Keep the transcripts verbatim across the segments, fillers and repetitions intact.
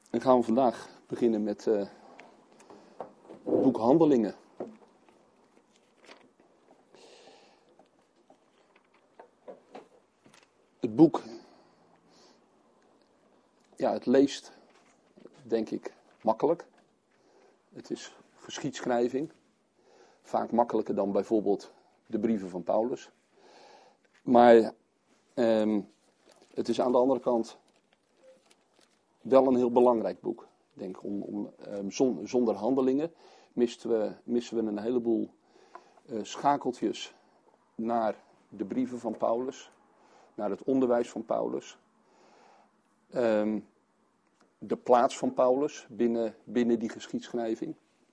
En gaan we vandaag beginnen met uh, het boek Handelingen. Het boek, ja, het leest, denk ik, makkelijk. Het is geschiedschrijving. Vaak makkelijker dan bijvoorbeeld de brieven van Paulus. Maar um, het is aan de andere kant wel een heel belangrijk boek. Ik denk, om, om, um, zon, zonder Handelingen missen we, missen we een heleboel uh, schakeltjes naar de brieven van Paulus. Naar het onderwijs van Paulus. Um, de plaats van Paulus binnen, binnen die geschiedschrijving.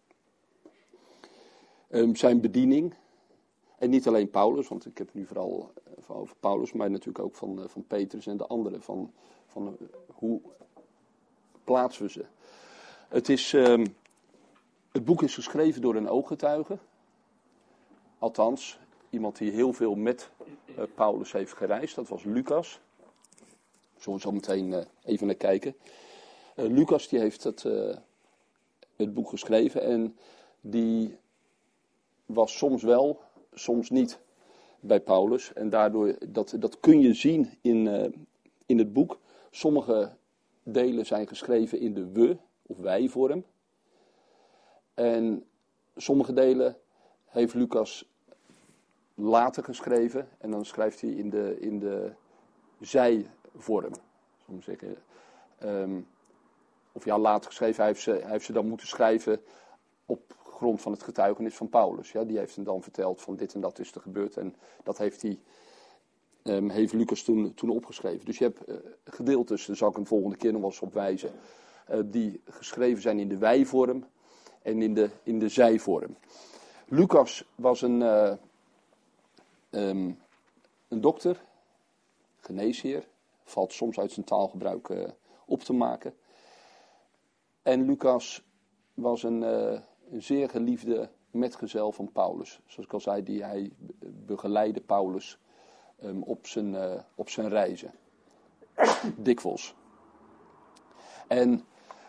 Um, zijn bediening. En niet alleen Paulus, want ik heb het nu vooral uh, over Paulus, maar natuurlijk ook van, uh, van Petrus en de anderen. Van, van uh, hoe plaatsen we ze. Het, is, um, het boek is geschreven door een ooggetuige. Althans, iemand die heel veel met uh, Paulus heeft gereisd. Dat was Lucas. Zullen we zo meteen uh, even naar kijken. Uh, Lucas die heeft het, uh, het boek geschreven en die was soms wel, soms niet bij Paulus. En daardoor, dat, dat kun je zien in, uh, in het boek. Sommige delen zijn geschreven in de we of wij vorm. En sommige delen heeft Lucas later geschreven. En dan schrijft hij in de, in de zij-vorm. Zal ik zeggen. Um, of ja, later geschreven. Hij heeft, ze, hij heeft ze dan moeten schrijven op grond van het getuigenis van Paulus. Ja, die heeft hem dan verteld van dit en dat is er gebeurd. En dat heeft, hij, um, heeft Lucas toen, toen opgeschreven. Dus je hebt uh, gedeeltes, daar zal ik hem volgende keer nog wel eens op wijzen. Uh, die geschreven zijn in de wij-vorm en in de, in de zij-vorm. Lucas was een, uh, um, een dokter, geneesheer. Valt soms uit zijn taalgebruik uh, op te maken. En Lucas was een, uh, een zeer geliefde metgezel van Paulus. Zoals ik al zei, die hij begeleidde Paulus um, op, zijn, uh, op zijn reizen. Dikwijls. En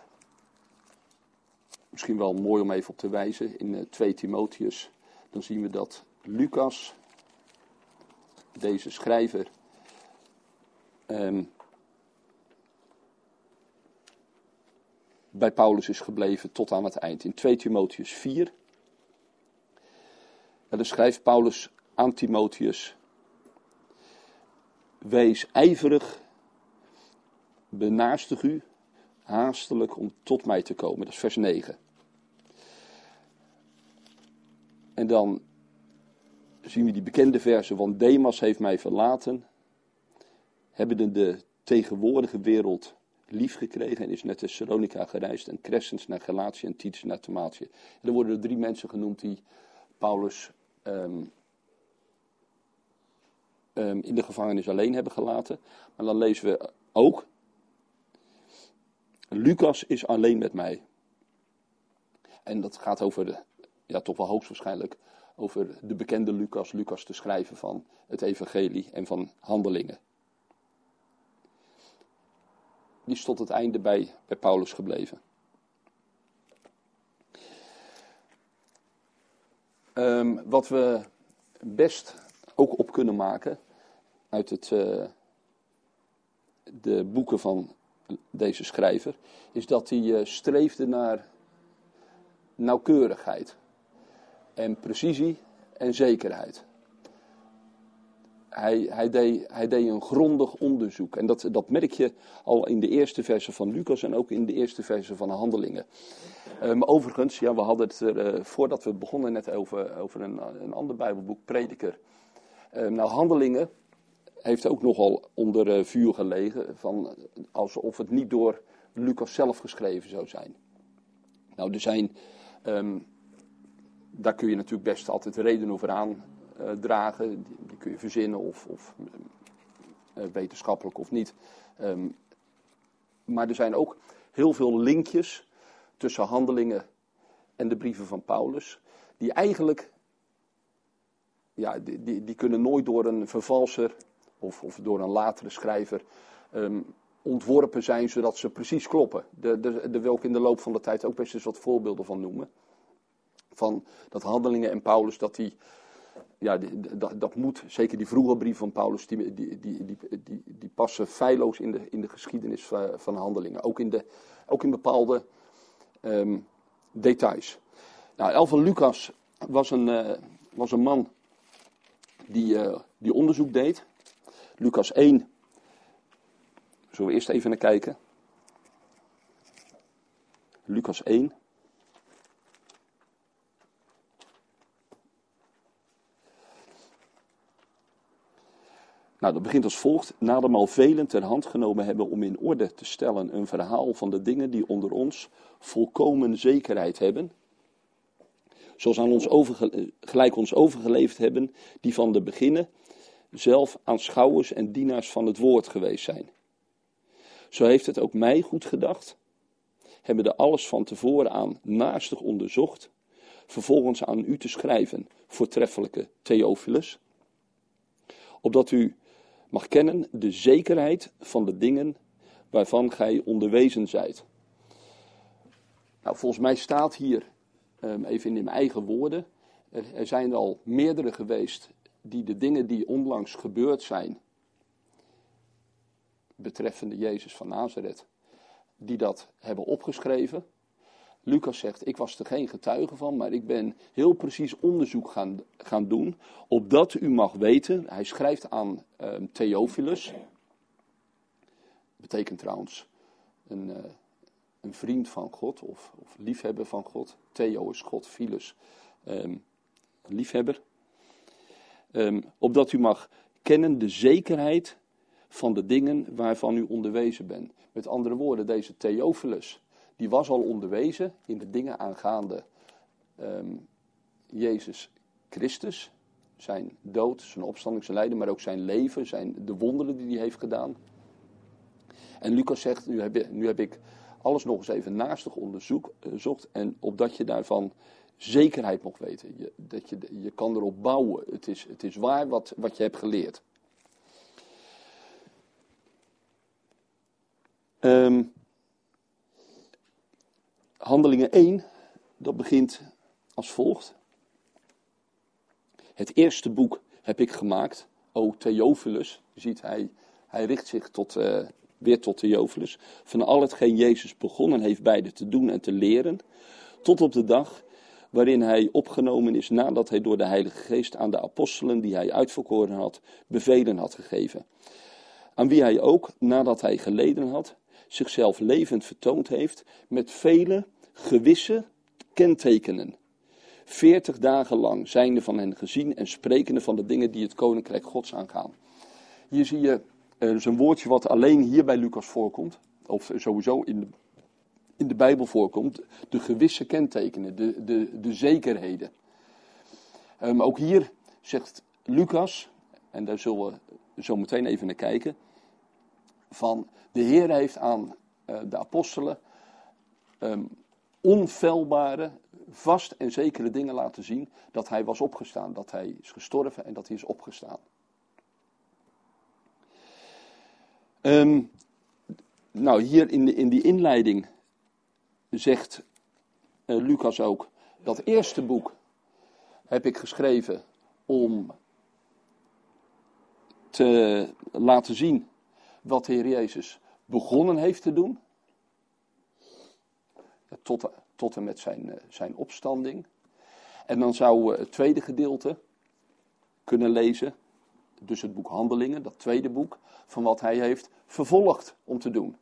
misschien wel mooi om even op te wijzen. In uh, twee Timotheus, dan zien we dat Lucas, deze schrijver, um, bij Paulus is gebleven tot aan het eind. In twee Timotheus vier. En dan schrijft Paulus aan Timotheus: wees ijverig, benaastig u, haastelijk om tot mij te komen. Dat is vers negen. En dan zien we die bekende verse: want Demas heeft mij verlaten, hebben de tegenwoordige wereld lief gekregen en is naar Thessalonica gereisd en Crescens naar Galatië en Titus naar Dalmatie. Er worden er drie mensen genoemd die Paulus um, um, in de gevangenis alleen hebben gelaten. Maar dan lezen we ook: Lucas is alleen met mij. En dat gaat over, de, ja toch wel hoogstwaarschijnlijk, over de bekende Lucas, Lucas de schrijver van het evangelie en van Handelingen. Die is tot het einde bij, bij Paulus gebleven. Um, wat we best ook op kunnen maken uit het, uh, de boeken van deze schrijver, is dat hij uh, streefde naar nauwkeurigheid en precisie en zekerheid. Hij, hij, deed, hij deed een grondig onderzoek. En dat, dat merk je al in de eerste versen van Lucas en ook in de eerste versen van de Handelingen. Um, overigens, ja, we hadden het er, uh, voordat we begonnen net over, over een, een ander Bijbelboek, Prediker. Um, nou, Handelingen heeft ook nogal onder uh, vuur gelegen, van, alsof het niet door Lucas zelf geschreven zou zijn. Nou, er zijn, um, daar kun je natuurlijk best altijd redenen over aan Uh, dragen, die, die kun je verzinnen of, of uh, wetenschappelijk of niet. Um, maar er zijn ook heel veel linkjes tussen Handelingen en de brieven van Paulus, die eigenlijk, ja, die, die, die kunnen nooit door een vervalser of, of door een latere schrijver um, ontworpen zijn zodat ze precies kloppen. Daar de, de wil ik in de loop van de tijd ook best eens wat voorbeelden van noemen. Van dat Handelingen en Paulus, dat die, ja, die, dat, dat moet, zeker die vroege brief van Paulus, die, die, die, die, die, die passen feilloos in de, in de geschiedenis van, van Handelingen. Ook in, de, ook in bepaalde um, details. Nou, El van Lucas was een, uh, was een man die, uh, die onderzoek deed. Lucas één. Zullen we eerst even naar kijken. Lucas één. Nou, dat begint als volgt. Nadermaal velen ter hand genomen hebben om in orde te stellen een verhaal van de dingen die onder ons volkomen zekerheid hebben. Zoals aan ons overge- gelijk ons overgeleverd hebben, die van de beginnen zelf aanschouwers en dienaars van het woord geweest zijn. Zo heeft het ook mij goed gedacht, hebben de alles van tevoren aan naastig onderzocht, vervolgens aan u te schrijven, voortreffelijke Theophilus, opdat u mag kennen de zekerheid van de dingen waarvan gij onderwezen zijt. Nou, volgens mij staat hier, um, even in mijn eigen woorden, er, er zijn er al meerdere geweest die de dingen die onlangs gebeurd zijn, betreffende Jezus van Nazareth, die dat hebben opgeschreven. Lucas zegt, ik was er geen getuige van, maar ik ben heel precies onderzoek gaan, gaan doen, opdat u mag weten, hij schrijft aan um, Theophilus, betekent trouwens een, uh, een vriend van God, of, of liefhebber van God. Theo is God, Philus, um, liefhebber. Um, opdat u mag kennen de zekerheid van de dingen waarvan u onderwezen bent. Met andere woorden, deze Theophilus, die was al onderwezen in de dingen aangaande um, Jezus Christus. Zijn dood, zijn opstanding, zijn lijden, maar ook zijn leven, zijn, de wonderen die hij heeft gedaan. En Lucas zegt, nu heb, ik, nu heb ik alles nog eens even naastig onderzocht, en opdat je daarvan zekerheid mocht weten. Je, dat je, je kan erop bouwen. Het is, het is waar wat, wat je hebt geleerd. Um, Handelingen één, dat begint als volgt. Het eerste boek heb ik gemaakt, o Theophilus. Je ziet, hij, hij richt zich tot, uh, weer tot Theophilus. Van al hetgeen Jezus begonnen heeft beide te doen en te leren, tot op de dag waarin hij opgenomen is nadat hij door de Heilige Geest aan de apostelen die hij uitverkoren had, bevelen had gegeven. Aan wie hij ook, nadat hij geleden had, zichzelf levend vertoond heeft met vele gewisse kentekenen. Veertig dagen lang zijnde van hen gezien en sprekende van de dingen die het koninkrijk Gods aangaan. Hier zie je uh, een woordje wat alleen hier bij Lucas voorkomt, of sowieso in de, in de Bijbel voorkomt, de gewisse kentekenen, de, de, de zekerheden. Um, ook hier zegt Lucas, en daar zullen we zo meteen even naar kijken, van de Heer heeft aan uh, de apostelen um, onfeilbare, vast en zekere dingen laten zien, dat hij was opgestaan, dat hij is gestorven en dat hij is opgestaan. Um, nou, hier in, de, in die inleiding zegt uh, Lucas ook, dat eerste boek heb ik geschreven om te laten zien wat de Heer Jezus begonnen heeft te doen. Tot, tot en met zijn, zijn opstanding. En dan zouden we het tweede gedeelte kunnen lezen. Dus het boek Handelingen, dat tweede boek. Van wat hij heeft vervolgd om te doen.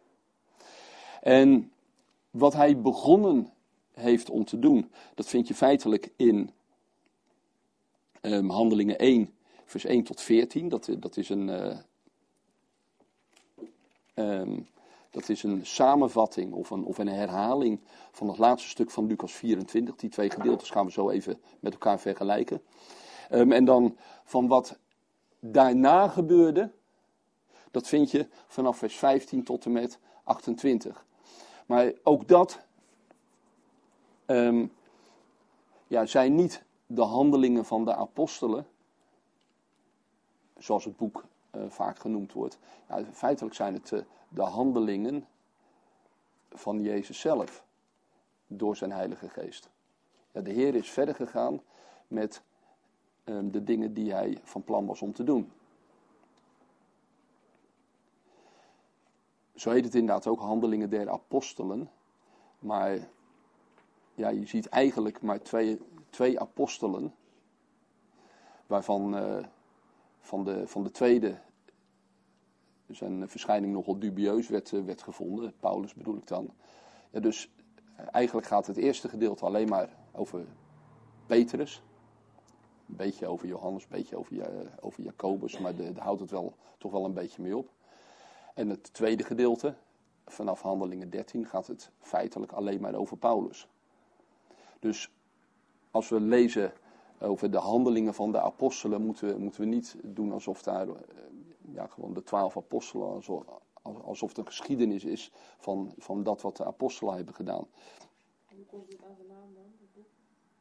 En wat hij begonnen heeft om te doen. Dat vind je feitelijk in um, Handelingen één, vers één tot veertien. Dat, dat is een... Uh, um, Dat is een samenvatting of een, of een herhaling van het laatste stuk van Lucas vierentwintig. Die twee gedeeltes gaan we zo even met elkaar vergelijken. Um, en dan van wat daarna gebeurde, dat vind je vanaf vers vijftien tot en met achtentwintig. Maar ook dat um, ja, zijn niet de handelingen van de apostelen, zoals het boek uh, vaak genoemd wordt. Ja, feitelijk zijn het uh, de handelingen van Jezus zelf. Door zijn Heilige Geest. Ja, de Heer is verder gegaan met um, de dingen die hij van plan was om te doen. Zo heet het inderdaad ook handelingen der apostelen. Maar ja, je ziet eigenlijk maar twee, twee apostelen. Waarvan uh, van, de, van de tweede zijn verschijning nogal dubieus werd, uh, werd gevonden. Paulus bedoel ik dan. Ja, dus uh, eigenlijk gaat het eerste gedeelte alleen maar over Petrus. Een beetje over Johannes, een beetje over, uh, over Jacobus. Maar daar houdt het wel, toch wel een beetje mee op. En het tweede gedeelte, vanaf Handelingen dertien, gaat het feitelijk alleen maar over Paulus. Dus als we lezen over de handelingen van de apostelen, moeten we, moeten we niet doen alsof daar ja, gewoon de twaalf apostelen, alsof, alsof het een geschiedenis is van, van dat wat de apostelen hebben gedaan. Hoe komt het aan de naam dan, het boek?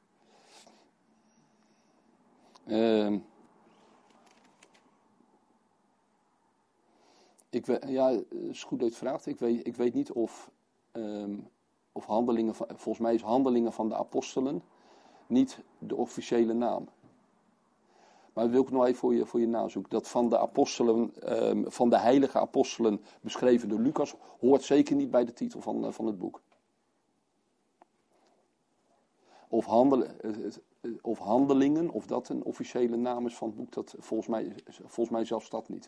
Uh, ik weet, ja, het is goed dat je het vraagt. Ik weet, ik weet niet of, um, of handelingen, van, volgens mij is handelingen van de apostelen niet de officiële naam. Maar dat wil ik nog even voor je, voor je nazoeken. Dat van de apostelen, um, van de heilige apostelen beschreven door Lucas, hoort zeker niet bij de titel van, uh, van het boek. Of, handel, uh, of handelingen, of dat een officiële naam is van het boek, dat volgens mij, volgens mij zelfs dat niet.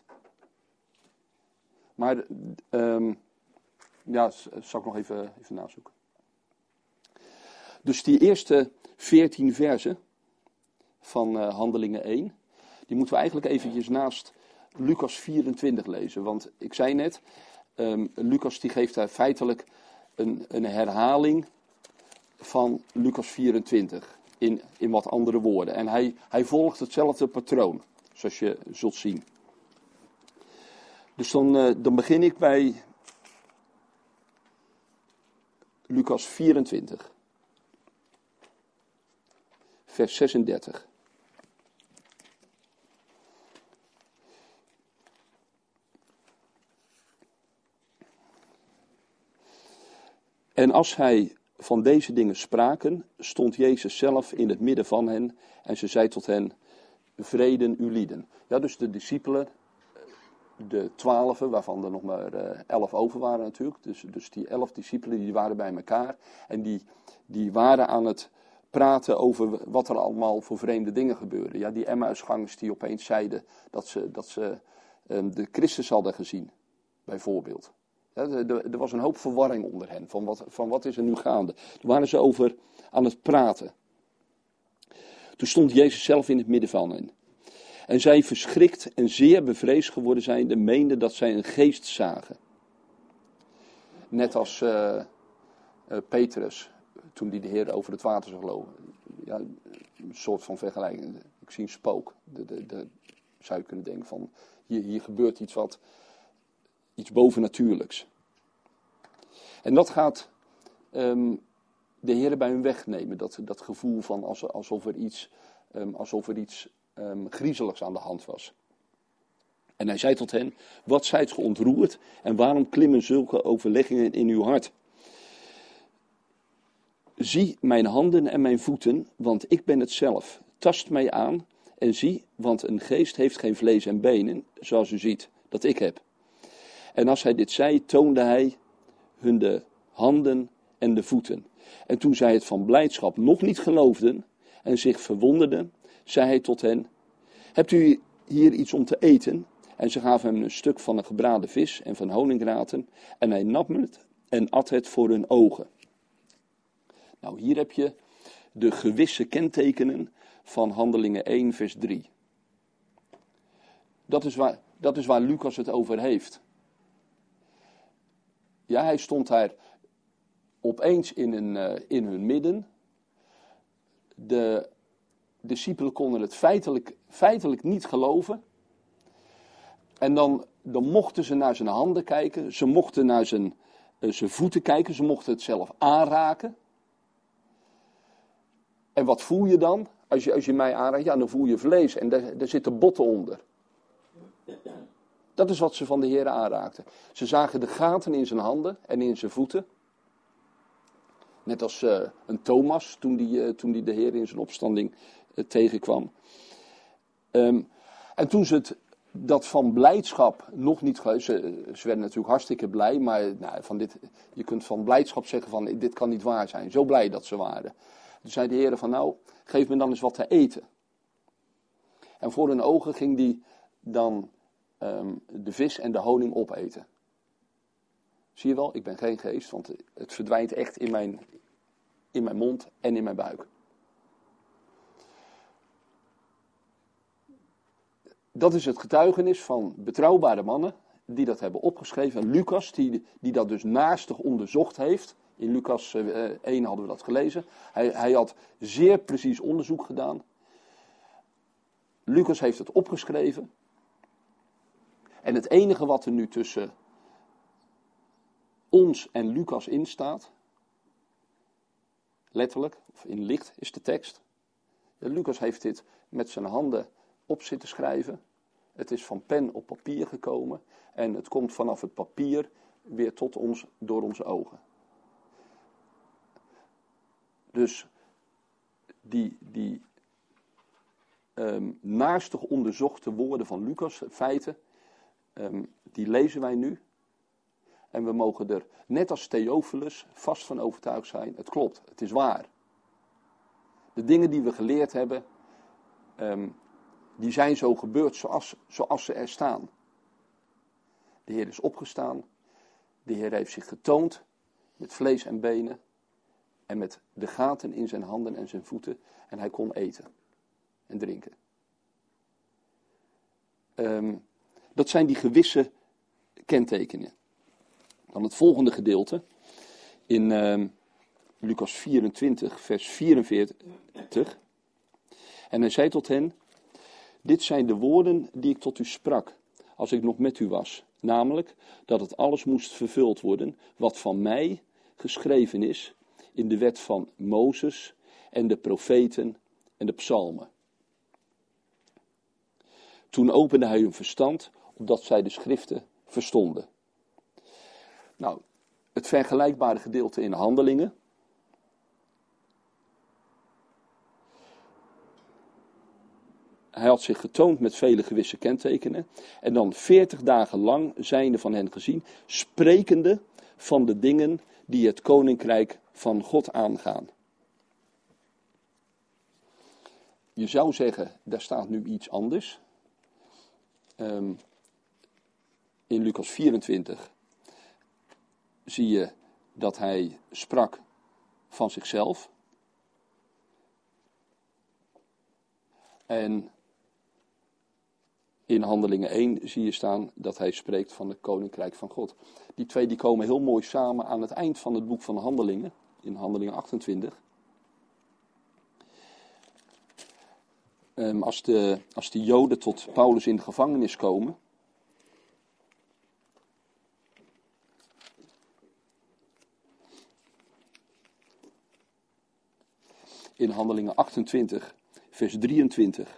Maar, um, ja, zal ik nog even, even nazoeken. Dus die eerste veertien versen van uh, Handelingen één, die moeten we eigenlijk eventjes naast Lucas vierentwintig lezen. Want ik zei net, um, Lucas die geeft daar feitelijk een, een herhaling van Lucas vierentwintig. In, in wat andere woorden. En hij, hij volgt hetzelfde patroon, zoals je zult zien. Dus dan, uh, dan begin ik bij Lucas vierentwintig. Vers zesendertig. En als hij van deze dingen spraken, stond Jezus zelf in het midden van hen en ze zei tot hen, vreden u lieden. Ja, dus de discipelen, de twaalfen, waarvan er nog maar uh, elf over waren natuurlijk. Dus, dus die elf discipelen die waren bij elkaar en die, die waren aan het praten over wat er allemaal voor vreemde dingen gebeurden. Ja, die Emmausgangers die opeens zeiden dat ze, dat ze um, de Christus hadden gezien, bijvoorbeeld. Ja, er was een hoop verwarring onder hen, van wat, van wat is er nu gaande. Toen waren ze over aan het praten. Toen stond Jezus zelf in het midden van hen. En zij verschrikt en zeer bevreesd geworden zijnde, meenden dat zij een geest zagen. Net als uh, uh, Petrus, toen hij de Heer over het water zag lopen. Ja, een soort van vergelijking. Ik zie een spook. De, de, de, zou je kunnen denken van, hier, hier gebeurt iets wat, iets bovennatuurlijks. En dat gaat um, de Heer bij hun wegnemen. Dat, dat gevoel van alsof, alsof er iets, um, alsof er iets um, griezeligs aan de hand was. En hij zei tot hen, wat zijt ge ontroerd en waarom klimmen zulke overleggingen in uw hart? Zie mijn handen en mijn voeten, want ik ben het zelf. Tast mij aan en zie, want een geest heeft geen vlees en benen, zoals u ziet dat ik heb. En als hij dit zei, toonde hij hun de handen en de voeten. En toen zij het van blijdschap nog niet geloofden en zich verwonderden, zei hij tot hen, hebt u hier iets om te eten? En ze gaven hem een stuk van een gebraden vis en van honingraten en hij nam het en at het voor hun ogen. Nou, hier heb je de gewisse kentekenen van Handelingen één vers drie. Dat is waar, dat is waar Lucas het over heeft. Ja, hij stond daar opeens in, een, uh, in hun midden. De discipelen konden het feitelijk, feitelijk niet geloven. En dan, dan mochten ze naar zijn handen kijken. Ze mochten naar zijn, uh, zijn voeten kijken. Ze mochten het zelf aanraken. En wat voel je dan? Als je, als je mij aanraakt, ja, dan voel je vlees. En daar, daar zitten botten onder. Dat is wat ze van de Heer aanraakten. Ze zagen de gaten in zijn handen en in zijn voeten. Net als uh, een Thomas toen die, uh, toen die de Heer in zijn opstanding uh, tegenkwam. Um, en toen ze het, dat van blijdschap nog niet... Ze, ze werden natuurlijk hartstikke blij, maar nou, van dit, je kunt van blijdschap zeggen van dit kan niet waar zijn. Zo blij dat ze waren. Toen zei de Heer van nou, geef me dan eens wat te eten. En voor hun ogen ging die dan um, de vis en de honing opeten. Zie je wel, ik ben geen geest, want het verdwijnt echt in mijn, in mijn mond en in mijn buik. Dat is het getuigenis van betrouwbare mannen die dat hebben opgeschreven. En Lucas, die, die dat dus naastig onderzocht heeft. In Lucas één hadden we dat gelezen. Hij, hij had zeer precies onderzoek gedaan. Lucas heeft het opgeschreven. En het enige wat er nu tussen ons en Lucas in staat, letterlijk, of in licht, is de tekst. Ja, Lucas heeft dit met zijn handen op zitten schrijven. Het is van pen op papier gekomen. En het komt vanaf het papier weer tot ons door onze ogen. Dus die, die um, naastig onderzochte woorden van Lucas, feiten, um, die lezen wij nu. En we mogen er, net als Theophilus, vast van overtuigd zijn. Het klopt, het is waar. De dingen die we geleerd hebben, um, die zijn zo gebeurd zoals, zoals ze er staan. De Heer is opgestaan. De Heer heeft zich getoond met vlees en benen. En met de gaten in zijn handen en zijn voeten. En hij kon eten en drinken. Um, dat zijn die gewisse kentekenen. Dan het volgende gedeelte. In um, Lucas vierentwintig, vers vierenveertig. En hij zei tot hen: dit zijn de woorden die ik tot u sprak, als ik nog met u was. Namelijk, dat het alles moest vervuld worden, wat van mij geschreven is in de wet van Mozes en de profeten en de psalmen. Toen opende hij hun verstand, opdat zij de schriften verstonden. Nou, het vergelijkbare gedeelte in Handelingen. Hij had zich getoond met vele gewisse kentekenen. En dan veertig dagen lang zijnde van hen gezien, sprekende van de dingen die het koninkrijk van God aangaan. Je zou zeggen, daar staat nu iets anders. Um, in Lucas vierentwintig zie je dat hij sprak van zichzelf. En in Handelingen één zie je staan dat hij spreekt van het koninkrijk van God. Die twee die komen heel mooi samen aan het eind van het boek van Handelingen, in Handelingen achtentwintig. Um, als, de, als de Joden tot Paulus in de gevangenis komen. In Handelingen achtentwintig, vers drieëntwintig.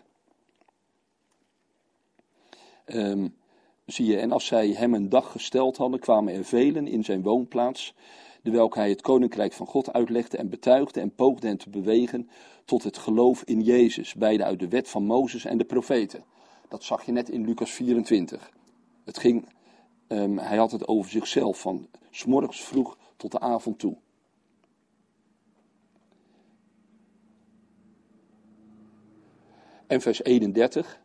Um, zie je, en als zij hem een dag gesteld hadden, kwamen er velen in zijn woonplaats, dewelke hij het koninkrijk van God uitlegde en betuigde en poogde hen te bewegen tot het geloof in Jezus, beide uit de wet van Mozes en de profeten. Dat zag je net in Lucas vierentwintig. Het ging, um, hij had het over zichzelf, van 's morgens vroeg tot de avond toe. En vers eenendertig,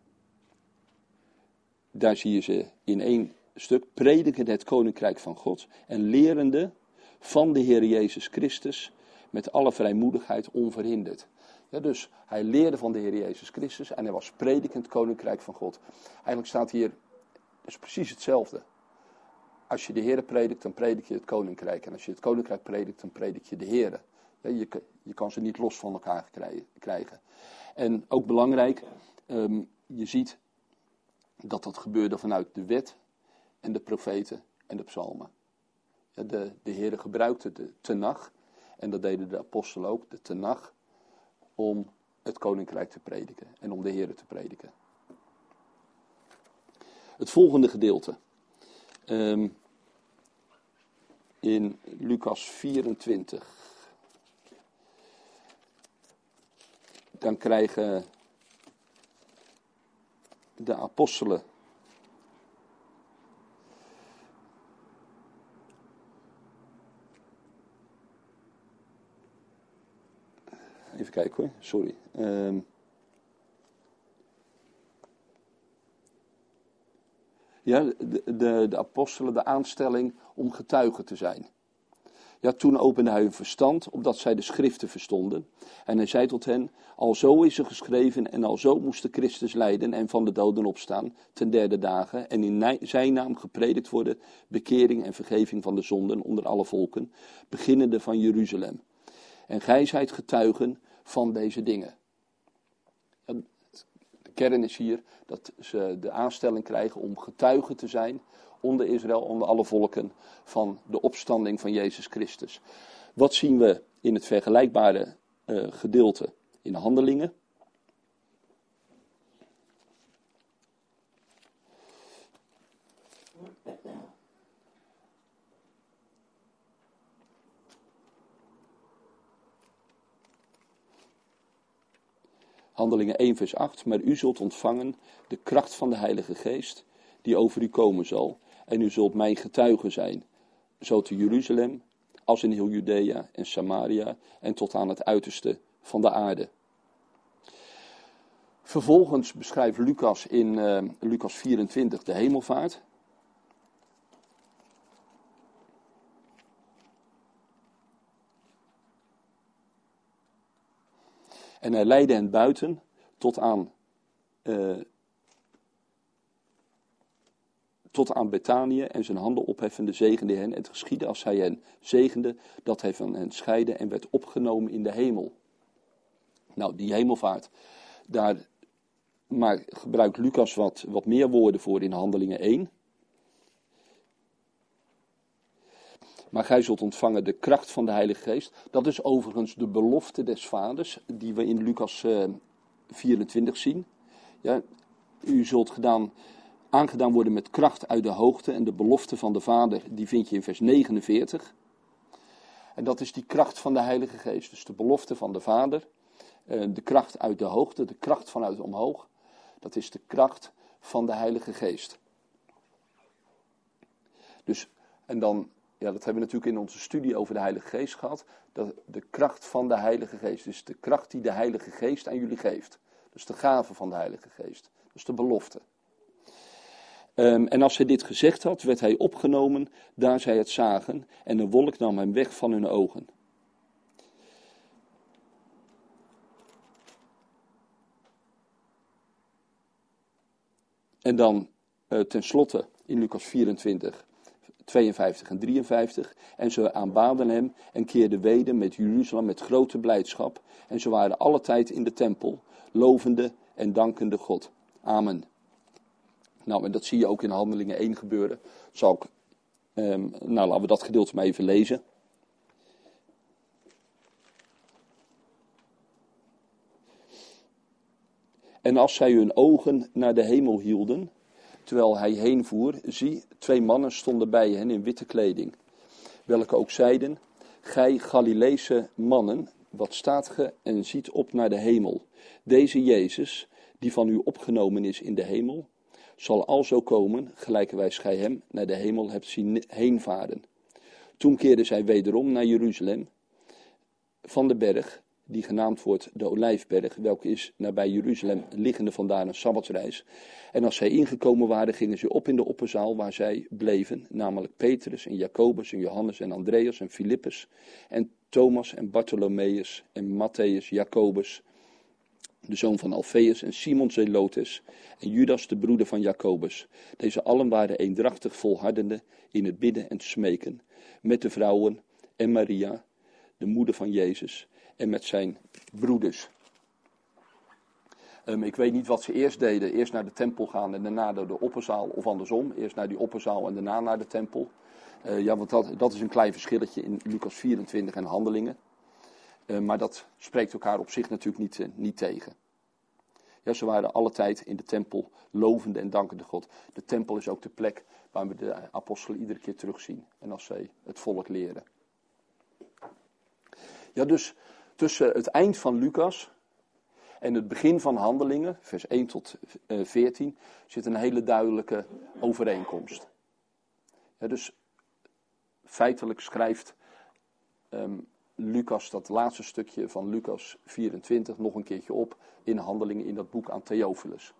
daar zie je ze in één stuk, prediken het koninkrijk van God en lerende van de Heer Jezus Christus met alle vrijmoedigheid onverhinderd. Ja, dus hij leerde van de Heer Jezus Christus en hij was predikend koninkrijk van God. Eigenlijk staat hier, dat is precies hetzelfde. Als je de Heer predikt, dan predik je het koninkrijk. En als je het koninkrijk predikt, dan predik je de Heer. Ja, je, je kan ze niet los van elkaar krijgen. En ook belangrijk, um, je ziet dat dat gebeurde vanuit de wet en de profeten en de psalmen. Ja, de, de Heer gebruikte de tenach, en dat deden de apostelen ook, de tenach, om het koninkrijk te prediken en om de Heer te prediken. het volgende gedeelte. Um, in Lucas vierentwintig. Dan krijgen de apostelen even kijken hoor, sorry. Um, ja, de, de, de apostelen de aanstelling om getuige te zijn. Ja, toen opende hij hun verstand, opdat zij de schriften verstonden. En hij zei tot hen, alzo is er geschreven en alzo moest de Christus lijden en van de doden opstaan ten derde dagen. En in zijn naam gepredikt worden bekering en vergeving van de zonden onder alle volken, beginnende van Jeruzalem. En gij zijt getuigen van deze dingen. De kern is hier dat ze de aanstelling krijgen om getuigen te zijn onder Israël, onder alle volken, van de opstanding van Jezus Christus. Wat zien we in het vergelijkbare uh, gedeelte in de Handelingen? Handelingen één vers acht, maar u zult ontvangen de kracht van de Heilige Geest die over u komen zal. En u zult mijn getuige zijn, zo te Jeruzalem als in heel Judea en Samaria en tot aan het uiterste van de aarde. Vervolgens beschrijft Lucas in uh, Lucas vierentwintig de hemelvaart. En hij leidde hen buiten tot aan, uh, tot aan Betanië en zijn handen opheffende zegende hen. En het geschiedde als hij hen zegende, dat hij van hen scheidde en werd opgenomen in de hemel. Nou, die hemelvaart, daar maar gebruikt Lucas wat, wat meer woorden voor in Handelingen één. Maar gij zult ontvangen de kracht van de Heilige Geest. Dat is overigens de belofte des vaders, die we in Lucas uh, vierentwintig zien. Ja, u zult gedaan, aangedaan worden met kracht uit de hoogte. En de belofte van de vader, die vind je in vers negenenveertig. En dat is die kracht van de Heilige Geest. Dus de belofte van de vader, uh, de kracht uit de hoogte, de kracht vanuit omhoog. Dat is de kracht van de Heilige Geest. Dus, en dan... Ja, dat hebben we natuurlijk in onze studie over de Heilige Geest gehad. Dat de kracht van de Heilige Geest. Dus de kracht die de Heilige Geest aan jullie geeft. Dus de gave van de Heilige Geest. Dus de belofte. Um, en als hij dit gezegd had, werd hij opgenomen daar zij het zagen. En een wolk nam hem weg van hun ogen. En dan uh, tenslotte in Lucas vierentwintig. tweeënvijftig en drieënvijftig. En ze aanbaden hem en keerden weder met Jeruzalem met grote blijdschap. En ze waren alle tijd in de tempel, lovende en dankende God. Amen. Nou, en dat zie je ook in Handelingen één gebeuren. Zal ik, um, nou, laten we dat gedeelte maar even lezen. En als zij hun ogen naar de hemel hielden, terwijl hij heen voer, zie, twee mannen stonden bij hen in witte kleding, welke ook zeiden, gij Galileese mannen, wat staat ge en ziet op naar de hemel? Deze Jezus, die van u opgenomen is in de hemel, zal alzo komen, gelijk wijs gij hem naar de hemel hebt zien heenvaren. Toen keerden zij wederom naar Jeruzalem, van de berg, die genaamd wordt de Olijfberg, welke is nabij Jeruzalem liggende vandaar een sabbatsreis. En als zij ingekomen waren, gingen ze op in de opperzaal waar zij bleven, namelijk Petrus en Jacobus en Johannes en Andreas en Filippus en Thomas en Bartholomeus en Matthäus, Jacobus, de zoon van Alfeus en Simon Zelotes en Judas, de broeder van Jacobus. Deze allen waren eendrachtig volhardende in het bidden en smeken, met de vrouwen en Maria, de moeder van Jezus, en met zijn broeders. Um, ik weet niet wat ze eerst deden. Eerst naar de tempel gaan en daarna naar de opperzaal. Of andersom. Eerst naar die opperzaal en daarna naar de tempel. Uh, ja, want dat, dat is een klein verschilletje in Lucas vierentwintig en Handelingen. Uh, maar dat spreekt elkaar op zich natuurlijk niet, uh, niet tegen. Ja, ze waren alle tijd in de tempel lovende en dankende God. De tempel is ook de plek waar we de apostelen iedere keer terugzien. En als zij het volk leren. Ja, dus tussen het eind van Lucas en het begin van Handelingen, vers één tot veertien, zit een hele duidelijke overeenkomst. Ja, dus feitelijk schrijft um, Lucas dat laatste stukje van Lucas vierentwintig nog een keertje op in Handelingen in dat boek aan Theophilus.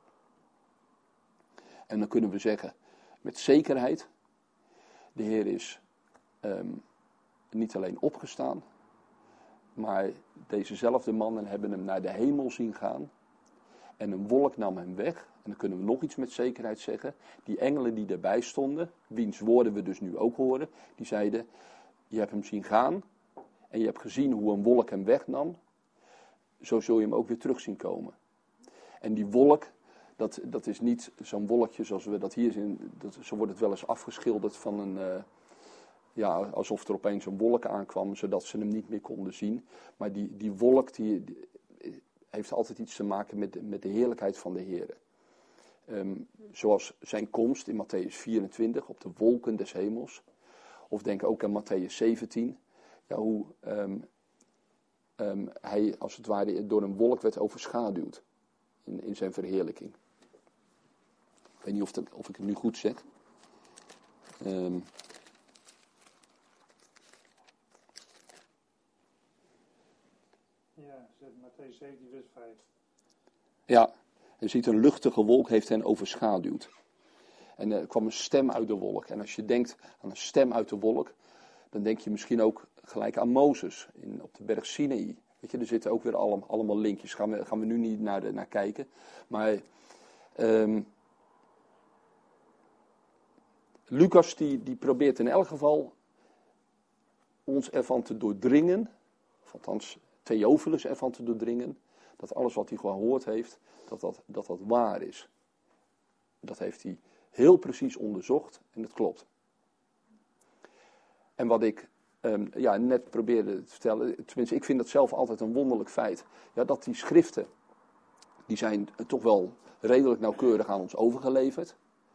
En dan kunnen we zeggen met zekerheid, de Heer is um, niet alleen opgestaan, maar dezezelfde mannen hebben hem naar de hemel zien gaan. En een wolk nam hem weg. En dan kunnen we nog iets met zekerheid zeggen. Die engelen die erbij stonden, wiens woorden we dus nu ook horen, die zeiden, je hebt hem zien gaan. En je hebt gezien hoe een wolk hem wegnam. Zo zul je hem ook weer terug zien komen. En die wolk, dat, dat is niet zo'n wolkje zoals we dat hier zien. Dat, zo wordt het wel eens afgeschilderd van een... Uh, Ja, alsof er opeens een wolk aankwam, zodat ze hem niet meer konden zien. Maar die, die wolk die, die heeft altijd iets te maken met de, met de heerlijkheid van de Heer. Um, zoals zijn komst in Matthäus vierentwintig op de wolken des hemels. Of denk ook aan Matthäus zeventien. Ja, hoe um, um, hij als het ware door een wolk werd overschaduwd in, in zijn verheerlijking. Ik weet niet of, dat, of ik het nu goed zeg. Um, Ja, Matthäus zeventien, vers vijf. Ja, je ziet een luchtige wolk heeft hen overschaduwd. En er kwam een stem uit de wolk. En als je denkt aan een stem uit de wolk, dan denk je misschien ook gelijk aan Mozes in, op de berg Sinaï. Weet je, er zitten ook weer allemaal, allemaal linkjes. Gaan we, gaan we nu niet naar, de, naar kijken. Maar um, Lucas die, die probeert in elk geval ons ervan te doordringen, of althans Theophilus ervan te doordringen, dat alles wat hij gehoord heeft, dat dat, dat dat waar is. Dat heeft hij heel precies onderzocht en dat klopt. En wat ik um, ja, net probeerde te vertellen, tenminste ik vind dat zelf altijd een wonderlijk feit, ja, dat die schriften, die zijn toch wel redelijk nauwkeurig aan ons overgeleverd.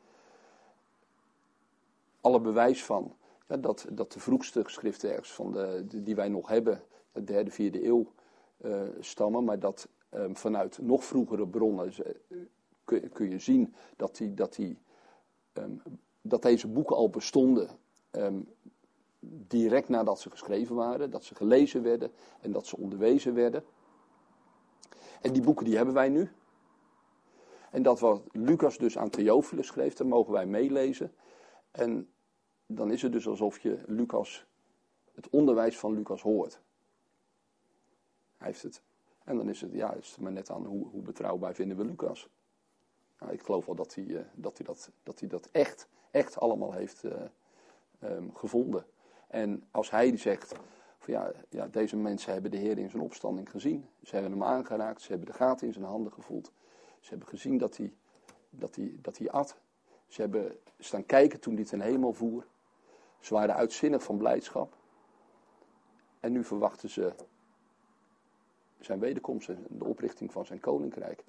Alle bewijs van ja, dat, dat de vroegste geschriften ergens van de, de, die wij nog hebben, de derde, vierde eeuw uh, stammen, maar dat um, vanuit nog vroegere bronnen uh, kun, kun je zien dat, die, dat, die, um, dat deze boeken al bestonden um, direct nadat ze geschreven waren, dat ze gelezen werden en dat ze onderwezen werden. En die boeken die hebben wij nu. En dat wat Lucas dus aan Theophilus schreef, dat mogen wij meelezen. En dan is het dus alsof je Lucas, het onderwijs van Lucas hoort. Hij heeft het. En dan is het, ja, is het maar net aan hoe, hoe betrouwbaar vinden we Lucas. Nou, ik geloof wel dat hij, uh, dat, hij dat, dat hij dat echt, echt allemaal heeft uh, um, gevonden. En als hij zegt, van ja, ja, deze mensen hebben de Heer in zijn opstanding gezien. Ze hebben hem aangeraakt, ze hebben de gaten in zijn handen gevoeld. Ze hebben gezien dat hij, dat hij, dat hij at. Ze hebben staan kijken toen hij ten hemel voer. Ze waren uitzinnig van blijdschap. En nu verwachten ze zijn wederkomst en de oprichting van zijn koninkrijk.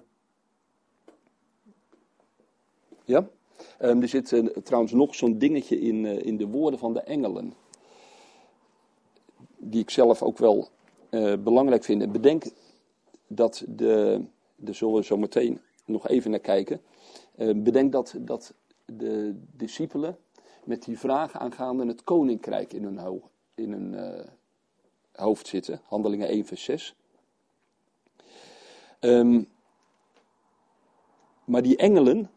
Ja? Um, er zit uh, trouwens nog zo'n dingetje in, uh, in de woorden van de engelen. Die ik zelf ook wel uh, belangrijk vind. En bedenk dat de, daar zullen we zo meteen nog even naar kijken. Uh, bedenk dat, dat de discipelen met die vragen aangaande het koninkrijk in hun, ho- in hun uh, hoofd zitten. Handelingen één vers zes. Um, maar die engelen,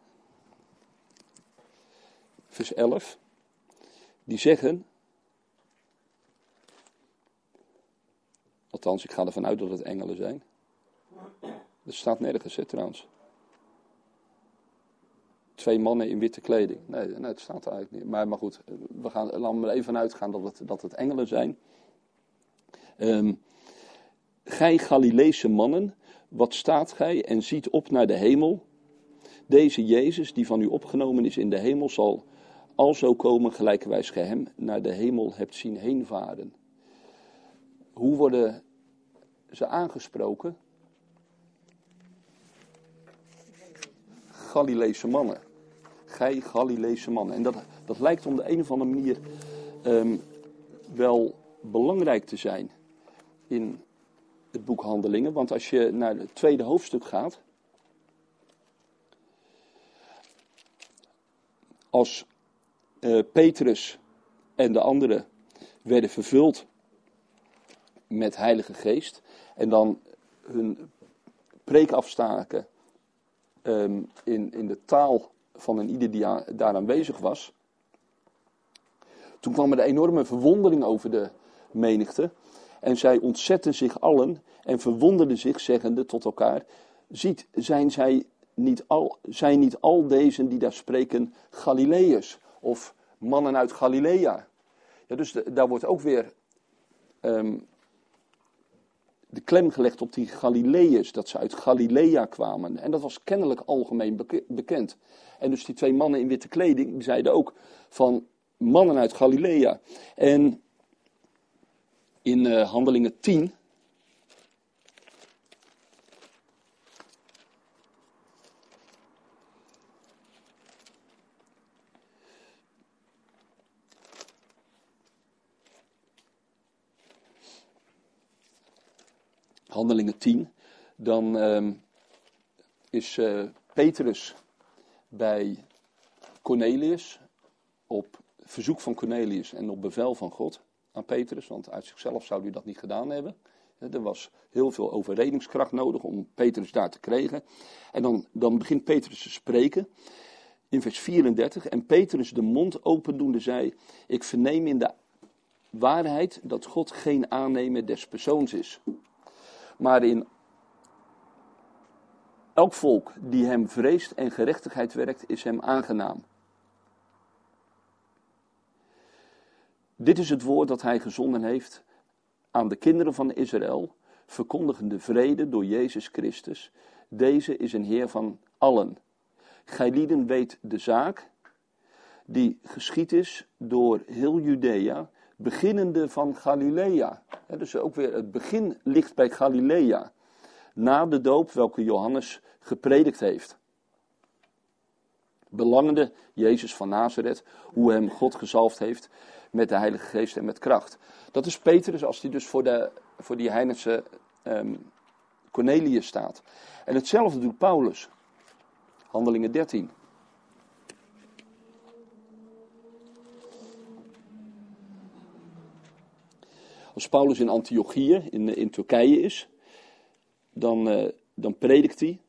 vers elf, die zeggen, althans ik ga ervan uit dat het engelen zijn. Dat staat nergens, hè, trouwens. Twee mannen in witte kleding. Nee, nee, het staat er eigenlijk niet. Maar, maar goed, we gaan, laten we er even uitgaan dat het, dat het engelen zijn. Um, gij Galileese mannen, wat staat gij en ziet op naar de hemel? Deze Jezus, die van u opgenomen is in de hemel, zal alzo komen gelijkerwijs gij hem naar de hemel hebt zien heenvaren. Hoe worden ze aangesproken? Galileese mannen. Gij Galileese mannen. En dat, dat lijkt om de een of andere manier um, wel belangrijk te zijn in het boek Handelingen. Want als je naar het tweede hoofdstuk gaat. Als uh, Petrus en de anderen werden vervuld met Heilige Geest. En dan hun preek afstaken um, in, in de taal van een ieder die a, daar aanwezig was. Toen kwam er een enorme verwondering over de menigte. En zij ontzetten zich allen en verwonderden zich, zeggende tot elkaar: ziet, zijn zij niet al, zijn niet al deze die daar spreken Galileërs of mannen uit Galilea? Ja, dus de, daar wordt ook weer um, de klem gelegd op die Galileërs, dat ze uit Galilea kwamen. En dat was kennelijk algemeen beke- bekend. En dus die twee mannen in witte kleding, die zeiden ook van mannen uit Galilea. En in uh, Handelingen tien... Handelingen tien, dan uh, is uh, Petrus bij Cornelius, op verzoek van Cornelius en op bevel van God aan Petrus, want uit zichzelf zou hij dat niet gedaan hebben. Er was heel veel overredingskracht nodig om Petrus daar te krijgen. En dan, dan begint Petrus te spreken in vers vierendertig. En Petrus de mond opendoende zei: ik verneem in de waarheid dat God geen aannemer des persoons is. Maar in elk volk die hem vreest en gerechtigheid werkt, is hem aangenaam. Dit is het woord dat hij gezonden heeft aan de kinderen van Israël, verkondigende vrede door Jezus Christus. Deze is een Heer van allen. Gijlieden weet de zaak, die geschied is door heel Judea, beginnende van Galilea. Ja, dus ook weer het begin ligt bij Galilea. Na de doop welke Johannes gepredikt heeft. Belangende Jezus van Nazareth, hoe hem God gezalfd heeft met de Heilige Geest en met kracht. Dat is Petrus als hij dus voor, de, voor die heidense um, Cornelius staat. En hetzelfde doet Paulus. Handelingen dertien. Als Paulus in Antiochië, in, in Turkije is, dan, uh, dan predikt hij.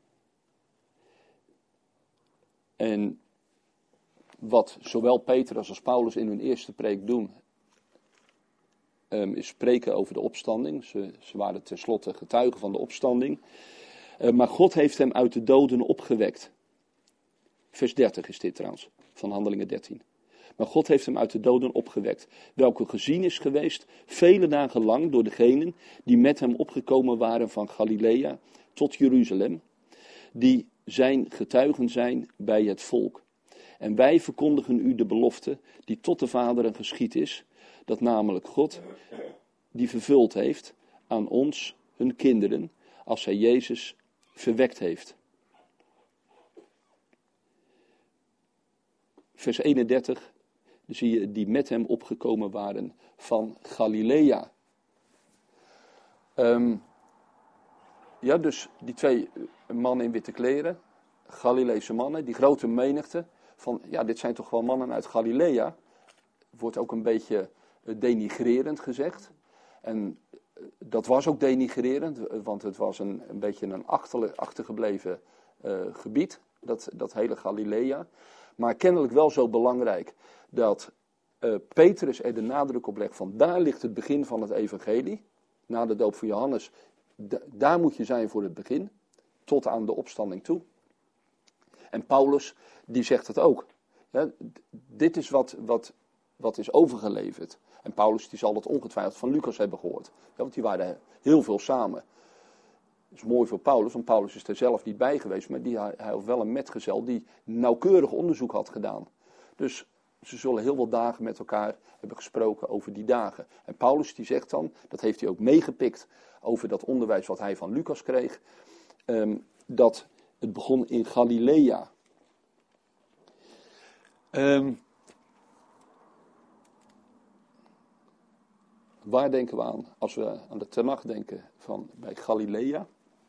En wat zowel Petrus als Paulus in hun eerste preek doen, um, is spreken over de opstanding. Ze, ze waren tenslotte getuigen van de opstanding. Uh, maar God heeft hem uit de doden opgewekt. Vers dertig is dit trouwens, van Handelingen dertien. Maar God heeft hem uit de doden opgewekt, welke gezien is geweest vele dagen lang door degenen die met hem opgekomen waren van Galilea tot Jeruzalem, die zijn getuigen zijn bij het volk. En wij verkondigen u de belofte die tot de vaderen geschied is, dat namelijk God die vervuld heeft aan ons, hun kinderen, als hij Jezus verwekt heeft. Vers eenendertig, zie je die met hem opgekomen waren van Galilea. Um, ja, dus die twee mannen in witte kleren, Galileese mannen, die grote menigte, van ja, dit zijn toch wel mannen uit Galilea, wordt ook een beetje denigrerend gezegd. En dat was ook denigrerend, want het was een, een beetje een achter, achtergebleven uh, gebied, dat, dat hele Galilea. Maar kennelijk wel zo belangrijk dat uh, Petrus er de nadruk op legt van daar ligt het begin van het evangelie. Na de doop van Johannes, d- daar moet je zijn voor het begin, tot aan de opstanding toe. En Paulus, die zegt het ook. Ja, d- dit is wat, wat, wat is overgeleverd. En Paulus die zal het ongetwijfeld van Lucas hebben gehoord. Ja, want die waren heel veel samen. Dat is mooi voor Paulus, want Paulus is er zelf niet bij geweest. Maar die, hij had wel een metgezel die nauwkeurig onderzoek had gedaan. Dus ze zullen heel veel dagen met elkaar hebben gesproken over die dagen. En Paulus die zegt dan, dat heeft hij ook meegepikt over dat onderwijs wat hij van Lucas kreeg. Um, dat het begon in Galilea. Um, waar denken we aan als we aan de Tenach denken van bij Galilea?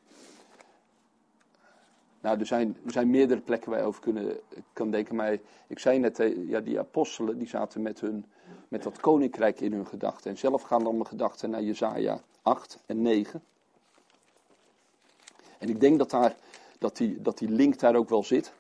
Nou, er zijn, er zijn meerdere plekken waar je over kunnen, kan denken. Maar ik zei net, ja, die apostelen die zaten met, hun, met dat koninkrijk in hun gedachten. En zelf gaan dan mijn gedachten naar Jesaja acht en negen. En ik denk dat, daar, dat, die, dat die link daar ook wel zit.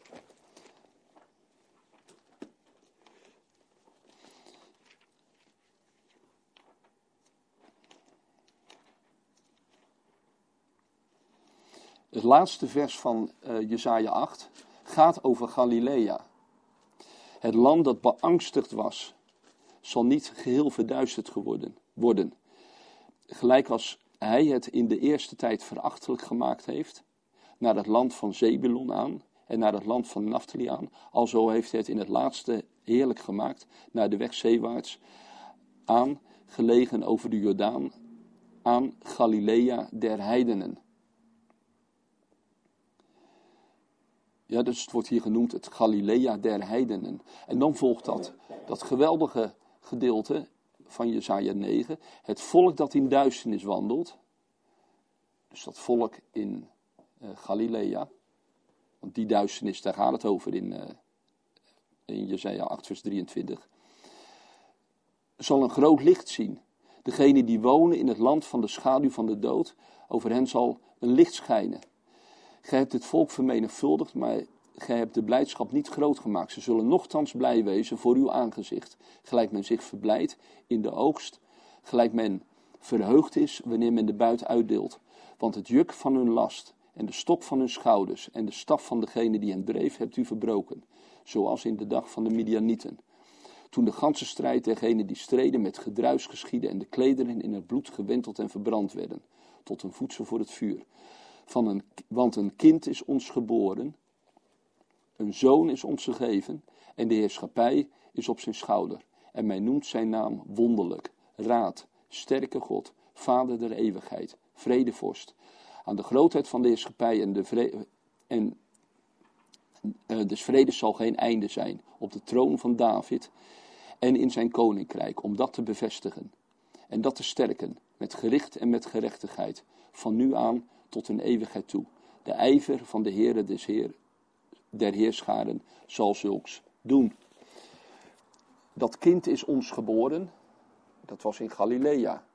Het laatste vers van uh, Jesaja acht gaat over Galilea. Het land dat beangstigd was, zal niet geheel verduisterd geworden, worden. Gelijk als hij het in de eerste tijd verachtelijk gemaakt heeft, naar het land van Zebulon aan en naar het land van Naphtali aan. Alzo heeft hij het in het laatste heerlijk gemaakt, naar de weg zeewaarts aan, gelegen over de Jordaan, aan Galilea der heidenen. Ja, dus het wordt hier genoemd het Galilea der heidenen. En dan volgt dat, dat geweldige gedeelte van Jesaja negen. Het volk dat in duisternis wandelt. Dus dat volk in uh, Galilea. Want die duisternis, daar gaat het over in, uh, in Jesaja acht vers drieëntwintig. Zal een groot licht zien. Degenen die wonen in het land van de schaduw van de dood. Over hen zal een licht schijnen. Gij hebt het volk vermenigvuldigd, maar gij hebt de blijdschap niet groot gemaakt. Ze zullen nochtans blij wezen voor uw aangezicht. Gelijk men zich verblijdt in de oogst. Gelijk men verheugd is wanneer men de buit uitdeelt. Want het juk van hun last en de stok van hun schouders en de staf van degene die hen dreef, hebt u verbroken. Zoals in de dag van de Midianieten. Toen de ganse strijd dergenen die streden met gedruis geschiedde en de klederen in het bloed gewenteld en verbrand werden. Tot een voedsel voor het vuur. Van een, want een kind is ons geboren, een zoon is ons gegeven en de heerschappij is op zijn schouder. En men noemt zijn naam wonderlijk, raad, sterke God, vader der eeuwigheid, vredevorst. Aan de grootheid van de heerschappij en, de vrede, en uh, des vredes zal geen einde zijn op de troon van David en in zijn koninkrijk, om dat te bevestigen en dat te sterken met gericht en met gerechtigheid, van nu aan tot een eeuwigheid toe. De ijver van de Heere des Heer, der Heerscharen zal zulks doen. Dat kind is ons geboren. Dat was in Galilea.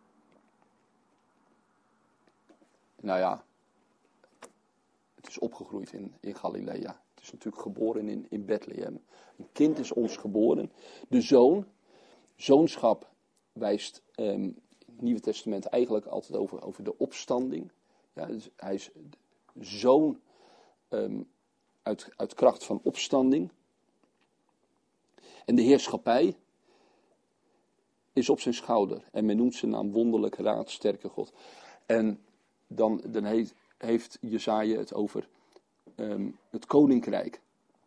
Nou ja, het is opgegroeid in, in Galilea. Het is natuurlijk geboren in, in Bethlehem. Een kind is ons geboren. De zoon, zoonschap wijst um, in het Nieuwe Testament eigenlijk altijd over, over de opstanding. Ja, dus hij is zoon um, uit, uit kracht van opstanding. En de heerschappij is op zijn schouder. En men noemt zijn naam wonderlijk raad, sterke God. En dan, dan heet, heeft Jesaja het over um, het koninkrijk.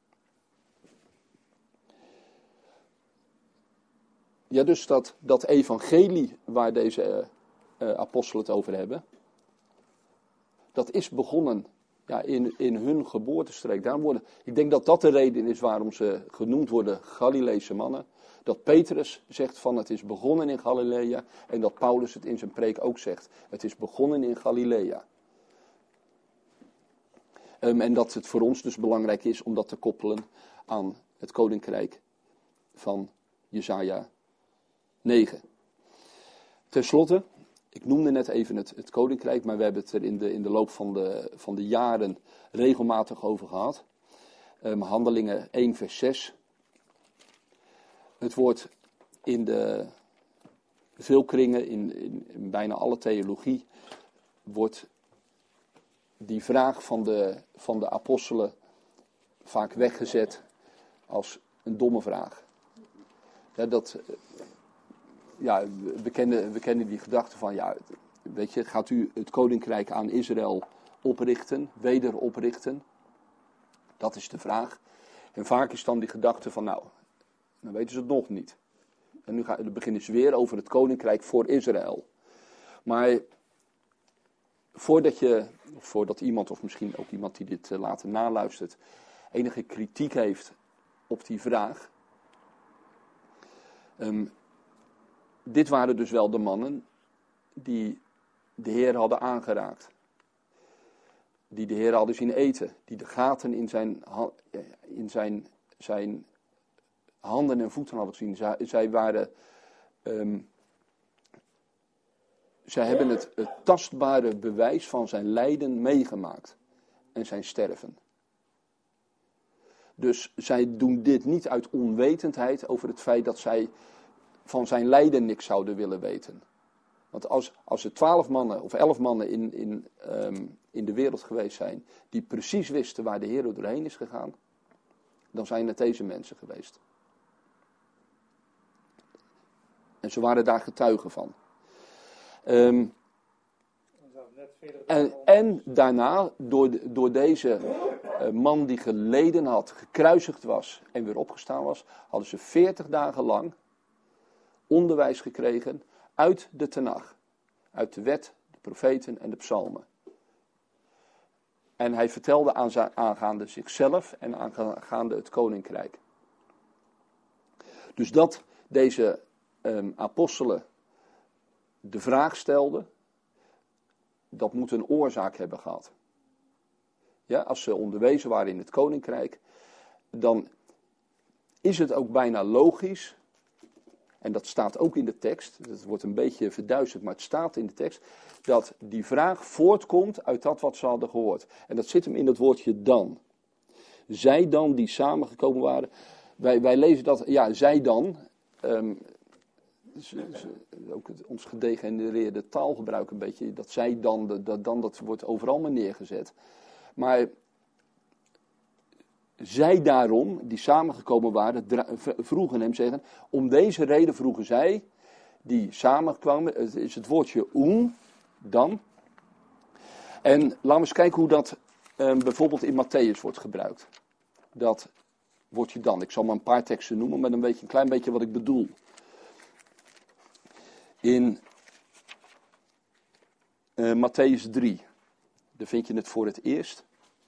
Ja, dus dat, dat evangelie waar deze uh, uh, apostelen het over hebben, dat is begonnen ja, in, in hun geboortestreek. Daar worden, ik denk dat dat de reden is waarom ze genoemd worden Galileese mannen. Dat Petrus zegt van het is begonnen in Galilea. En dat Paulus het in zijn preek ook zegt. Het is begonnen in Galilea. Um, en dat het voor ons dus belangrijk is om dat te koppelen aan het koninkrijk van Jesaja negen. Ten slotte, ik noemde net even het, het koninkrijk, maar we hebben het er in de, in de loop van de, van de jaren regelmatig over gehad. Um, Handelingen één vers zes. Het wordt in de veel kringen, in, in, in bijna alle theologie, wordt die vraag van de, van de apostelen vaak weggezet als een domme vraag. Ja, dat, ja, we, kennen, we kennen die gedachte van, ja, weet je, gaat u het koninkrijk aan Israël oprichten, wederoprichten? Dat is de vraag. En vaak is dan die gedachte van, nou, dan weten ze het nog niet. En nu gaan, beginnen ze weer over het koninkrijk voor Israël. Maar voordat je, voordat iemand, of misschien ook iemand die dit uh, later naluistert, enige kritiek heeft op die vraag. Um, dit waren dus wel de mannen die de Heer hadden aangeraakt. Die de Heer hadden zien eten. Die de gaten in zijn, in zijn, zijn handen en voeten hadden gezien. Zij, zij waren... Um, zij hebben het, het tastbare bewijs van zijn lijden meegemaakt. En zijn sterven. Dus zij doen dit niet uit onwetendheid over het feit dat zij van zijn lijden niks zouden willen weten. Want als, als er twaalf mannen of elf mannen in, in, um, in de wereld geweest zijn die precies wisten waar de Heer doorheen is gegaan, dan zijn het deze mensen geweest. En ze waren daar getuigen van. Um, en, en daarna, door, door deze uh, man die geleden had, gekruisigd was en weer opgestaan was, hadden ze veertig dagen lang onderwijs gekregen uit de Tenach. Uit de wet, de profeten en de psalmen. En hij vertelde aan zijn, aangaande zichzelf en aangaande het koninkrijk. Dus dat deze um, apostelen de vraag stelden, dat moet een oorzaak hebben gehad. Ja, als ze onderwezen waren in het koninkrijk, dan is het ook bijna logisch, en dat staat ook in de tekst, het wordt een beetje verduisterd, maar het staat in de tekst, dat die vraag voortkomt uit dat wat ze hadden gehoord. En dat zit hem in het woordje dan. Zij dan die samengekomen waren, wij, wij lezen dat, ja, zij dan, um, ook het, ons gedegenereerde taalgebruik een beetje, dat zij dan, dat, dan, dat wordt overal maar neergezet. Maar zij daarom, die samengekomen waren, dra- vroegen hem, zeggen, om deze reden vroegen zij, die samenkwamen, het is het woordje oen, dan. En laten we eens kijken hoe dat eh, bijvoorbeeld in Matthäus wordt gebruikt. Dat woordje dan. Ik zal maar een paar teksten noemen, maar dan weet je een klein beetje wat ik bedoel. In uh, Matthäus drie, daar vind je het voor het eerst.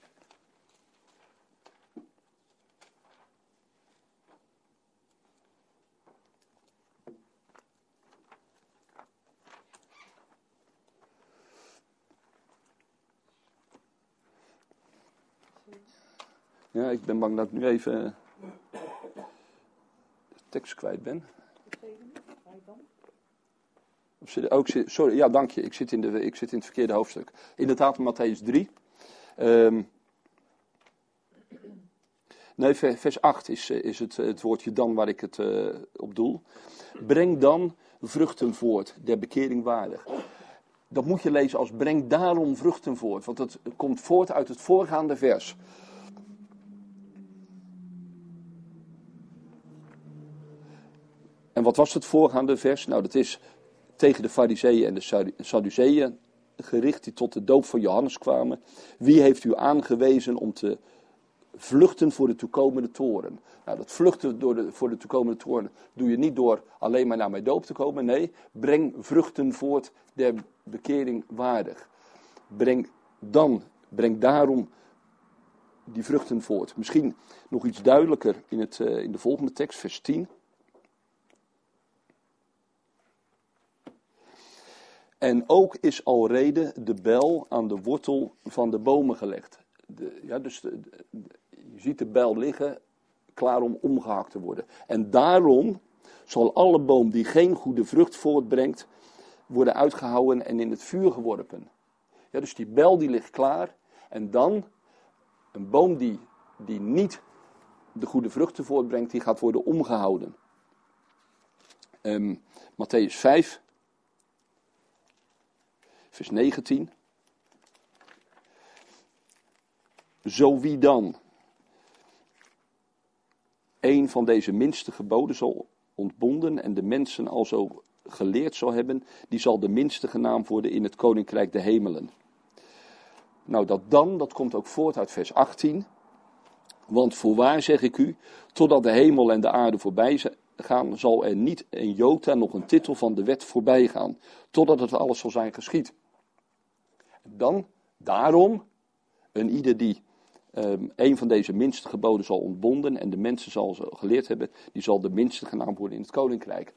Ja, ik ben bang dat ik nu even de tekst kwijt ben. Ook, sorry, ja, dank je. Ik zit, in de, ik zit in het verkeerde hoofdstuk. Inderdaad, Matthäus drie. Um, nee, vers acht is, is het, het woordje dan waar ik het uh, op doel. Breng dan vruchten voort, der bekering waardig. Dat moet je lezen als breng daarom vruchten voort. Want het komt voort uit het voorgaande vers. En wat was het voorgaande vers? Nou, dat is tegen de Farizeeën en de Sadduceeën gericht die tot de doop van Johannes kwamen. Wie heeft u aangewezen om te vluchten voor de toekomende toren? Nou, dat vluchten door de, voor de toekomende toren doe je niet door alleen maar naar mijn doop te komen. Nee, breng vruchten voort der bekering waardig. Breng dan, breng daarom die vruchten voort. Misschien nog iets duidelijker in, het, uh, in de volgende tekst, vers tien. En ook is alrede de bijl aan de wortel van de bomen gelegd. De, ja, dus de, de, je ziet de bijl liggen, klaar om omgehakt te worden. En daarom zal alle boom die geen goede vrucht voortbrengt, worden uitgehouwen en in het vuur geworpen. Ja, dus die bijl die ligt klaar. En dan, een boom die, die niet de goede vruchten voortbrengt, die gaat worden omgehouden. Um, Matthäus vijf. Vers negentien. Zo wie dan een van deze minste geboden zal ontbonden en de mensen alzo geleerd zal hebben, die zal de minste genaamd worden in het koninkrijk der hemelen. Nou, dat dan, dat komt ook voort uit vers achttien. Want voorwaar zeg ik u, totdat de hemel en de aarde voorbij gaan, zal er niet een jota nog een titel van de wet voorbij gaan, totdat het alles zal zijn geschied. Dan, daarom, een ieder die Um, een van deze minste geboden zal ontbonden en de mensen zal ze geleerd hebben, die zal de minste genaamd worden in het koninkrijk.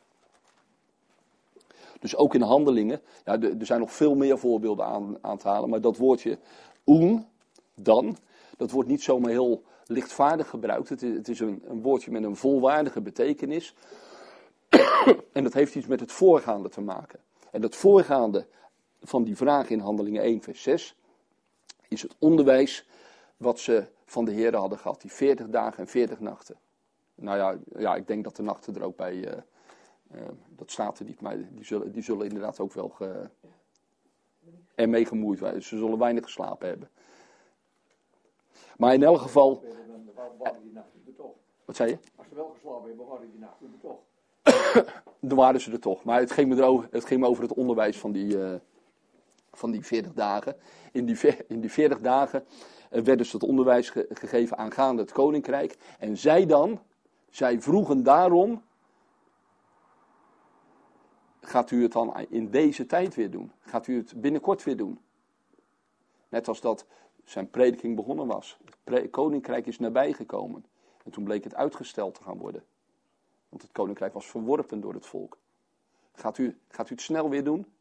Dus ook in Handelingen, ja, de, er zijn nog veel meer voorbeelden aan, aan te halen, maar dat woordje oen, dan, dat wordt niet zomaar heel lichtvaardig gebruikt. Het is, het is een, een woordje met een volwaardige betekenis. En dat heeft iets met het voorgaande te maken. En dat voorgaande van die vraag in Handelingen één vers zes is het onderwijs wat ze van de Heer hadden gehad. Die veertig dagen en veertig nachten. Nou ja, ja ik denk dat de nachten er ook bij, uh, uh, dat staat er niet, maar die zullen, die zullen inderdaad ook wel ge, ermee gemoeid zijn. Ze zullen weinig geslapen hebben. Maar in elk geval... Wat zei je? Als ze wel geslapen hebben, waren die nachten er toch. Dan waren ze er toch. Maar het ging me, erover, het ging me over het onderwijs van die, uh, van die veertig dagen. In die, in die veertig dagen uh, werd dus het onderwijs ge, gegeven aangaande het koninkrijk. En zij dan, zij vroegen daarom, gaat u het dan in deze tijd weer doen? Gaat u het binnenkort weer doen? Net als dat zijn prediking begonnen was. Het pre- koninkrijk is nabijgekomen. En toen bleek het uitgesteld te gaan worden. Want het koninkrijk was verworpen door het volk. Gaat u, gaat u het snel weer doen?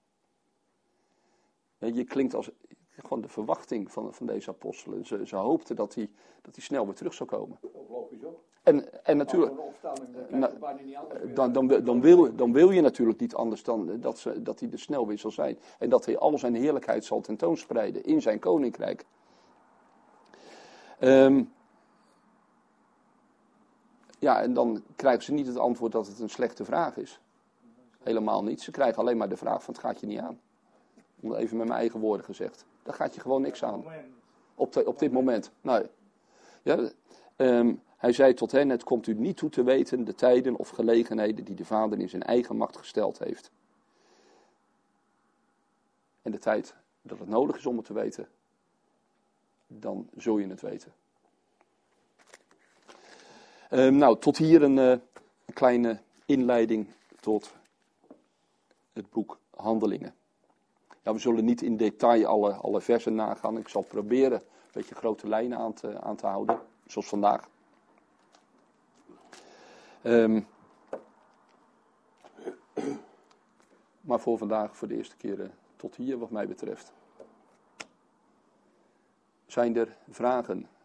Je klinkt als gewoon de verwachting van, van deze apostelen. Ze, ze hoopten dat hij, dat hij snel weer terug zou komen. Logisch ook. En, en natuurlijk, na, dan, dan, dan, wil, dan wil je natuurlijk niet anders dan dat, ze, dat hij er snel weer zal zijn. En dat hij al zijn heerlijkheid zal tentoonspreiden in zijn koninkrijk. Um, ja, en dan krijgen ze niet het antwoord dat het een slechte vraag is. Helemaal niet. Ze krijgen alleen maar de vraag van het gaat je niet aan. Om even met mijn eigen woorden gezegd. Daar gaat je gewoon niks aan. Op, de, op dit moment. Nee. Ja, um, hij zei tot hen, het komt u niet toe te weten de tijden of gelegenheden die de Vader in zijn eigen macht gesteld heeft. En de tijd dat het nodig is om het te weten, dan zul je het weten. Um, nou, tot hier een, uh, een kleine inleiding tot het boek Handelingen. Ja, we zullen niet in detail alle, alle versen nagaan. Ik zal proberen een beetje grote lijnen aan te, aan te houden, zoals vandaag. Um, maar voor vandaag voor de eerste keer uh, tot hier wat mij betreft. Zijn er vragen?